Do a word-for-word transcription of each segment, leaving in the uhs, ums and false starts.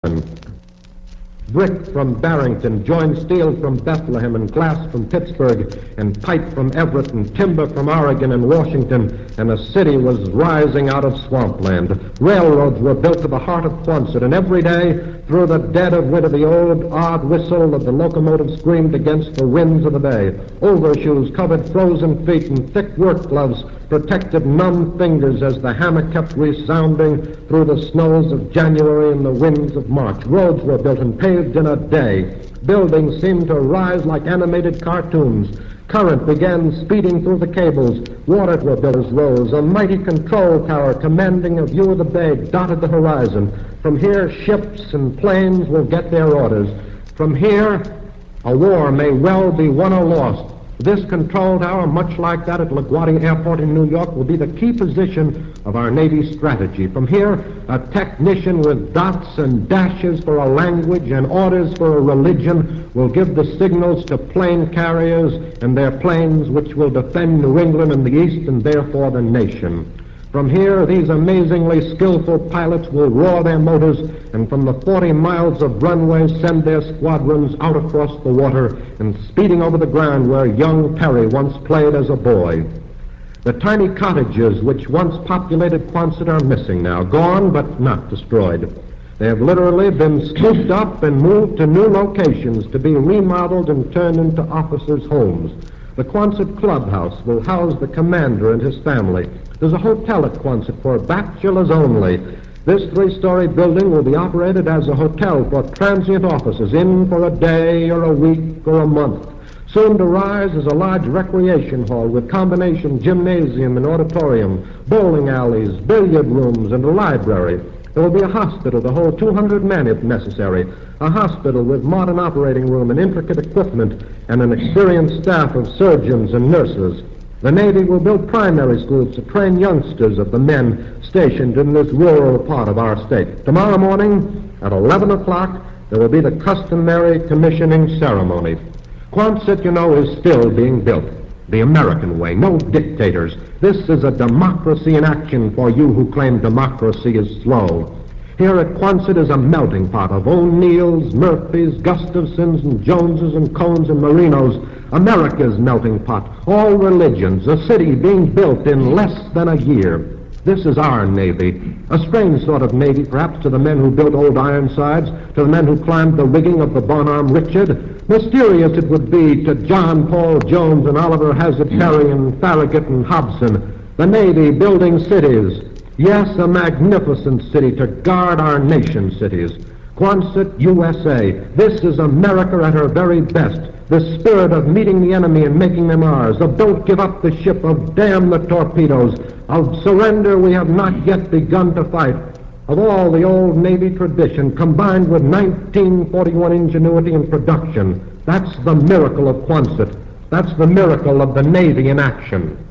Brick from Barrington joined steel from Bethlehem and glass from Pittsburgh and pipe from Everett and timber from Oregon and Washington, and a city was rising out of swampland. Railroads were built to the heart of Quonset, and every day, through the dead of winter, the old odd whistle of the locomotive screamed against the winds of the bay. Overshoes covered frozen feet, and thick work gloves protected numb fingers as the hammer kept resounding through the snows of January and the winds of March. Roads were built and paved in a day. Buildings seemed to rise like animated cartoons. Current began speeding through the cables. Water were built as rose. A mighty control tower commanding a view of the bay dotted the horizon. From here, ships and planes will get their orders. From here, a war may well be won or lost. This control tower, much like that at LaGuardia Airport in New York, will be the key position of our Navy strategy. From here, a technician with dots and dashes for a language and orders for a religion will give the signals to plane carriers and their planes which will defend New England and the East and therefore the nation. From here, these amazingly skillful pilots will roar their motors, and from the forty miles of runway send their squadrons out across the water and speeding over the ground where young Perry once played as a boy. The tiny cottages which once populated Quonset are missing now, gone but not destroyed. They have literally been scooped up and moved to new locations to be remodeled and turned into officers' homes. The Quonset Clubhouse will house the commander and his family. There's a hotel at Quonset for bachelors only. This three-story building will be operated as a hotel for transient officers in for a day or a week or a month. Soon to rise is a large recreation hall with combination gymnasium and auditorium, bowling alleys, billiard rooms, and a library. There will be a hospital to hold two hundred men if necessary, a hospital with modern operating room and intricate equipment and an experienced staff of surgeons and nurses. The Navy will build primary schools to train youngsters of the men stationed in this rural part of our state. Tomorrow morning at eleven o'clock, there will be the customary commissioning ceremony. Quonset, you know, is still being built the American way, no dictators. This is a democracy in action for you who claim democracy is slow. Here at Quonset is a melting pot of O'Neills, Murphys, Gustafsons, and Joneses, and Cohns, and Marinos. America's melting pot, all religions, a city being built in less than a year. This is our Navy, a strange sort of Navy, perhaps, to the men who built old Ironsides, to the men who climbed the rigging of the Bonhomme Richard. Mysterious it would be to John Paul Jones and Oliver Hazard Perry and Farragut and Hobson. The Navy building cities. Yes, a magnificent city to guard our nation cities. Quonset, U S A. This is America at her very best. The spirit of meeting the enemy and making them ours, of don't give up the ship, of damn the torpedoes, of surrender we have not yet begun to fight, of all the old Navy tradition combined with nineteen forty-one ingenuity and production. That's the miracle of Quonset. That's the miracle of the Navy in action.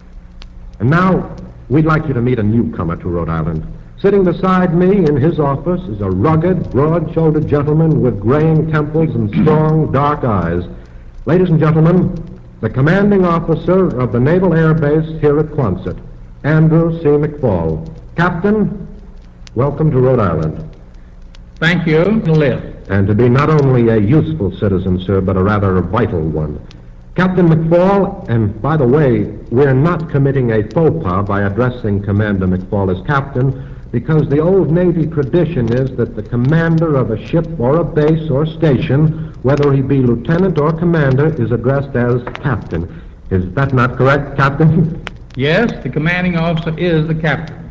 And now, we'd like you to meet a newcomer to Rhode Island. Sitting beside me in his office is a rugged, broad-shouldered gentleman with graying temples and strong, dark eyes. Ladies and gentlemen, the commanding officer of the Naval Air Base here at Quonset, Andrew C. McFall. Captain, welcome to Rhode Island. Thank you. Live. And to be not only a useful citizen, sir, but a rather vital one. Captain McFall, and by the way, we're not committing a faux pas by addressing Commander McFall as captain, because the old Navy tradition is that the commander of a ship or a base or station, whether he be lieutenant or commander, is addressed as captain. Is that not correct, Captain? Yes, the commanding officer is the captain.